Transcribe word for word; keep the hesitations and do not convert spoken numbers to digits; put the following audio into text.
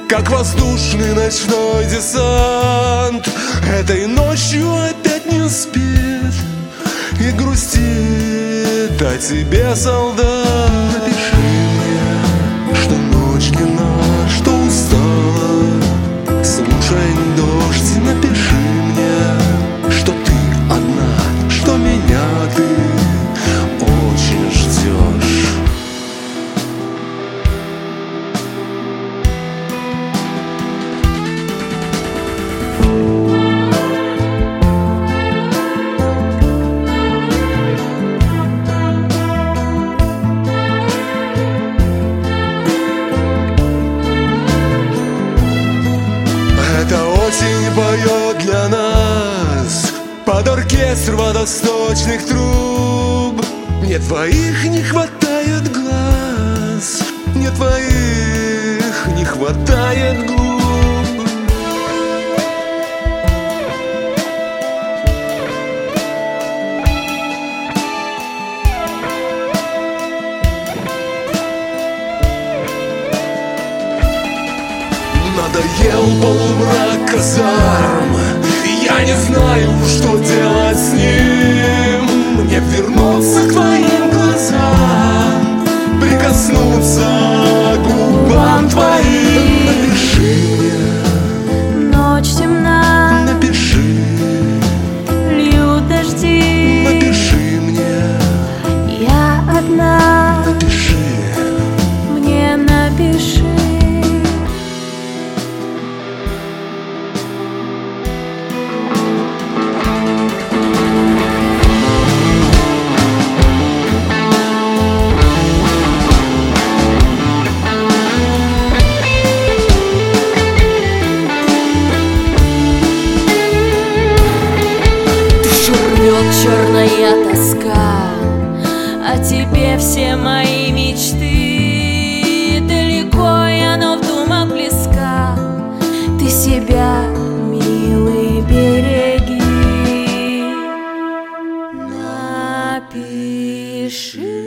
как воздушный ночной десант. Этой ночью опять не спит и грустит о тебе, солдат. Напиши мне, что ночь длинна, что устала слушай дождь. Напиши мне, что ты одна, что меня ты очень ждешь. Эта осень поет для нас под оркестр водосточных труб. Мне твоих не хватает глаз, мне твоих не хватает губ. Надоел полумрак казарм, я не знаю, что делать с ним. Мне вернуться к твоим глазам, прикоснуться к губам твоим. Напиши мне, ночь темна, напиши, льют дожди. напиши мне, я одна, напиши. мне напиши. Черная тоска, о тебе все мои мечты. Далеко я, но в думах близка. Ты себя, милый, береги. Напиши.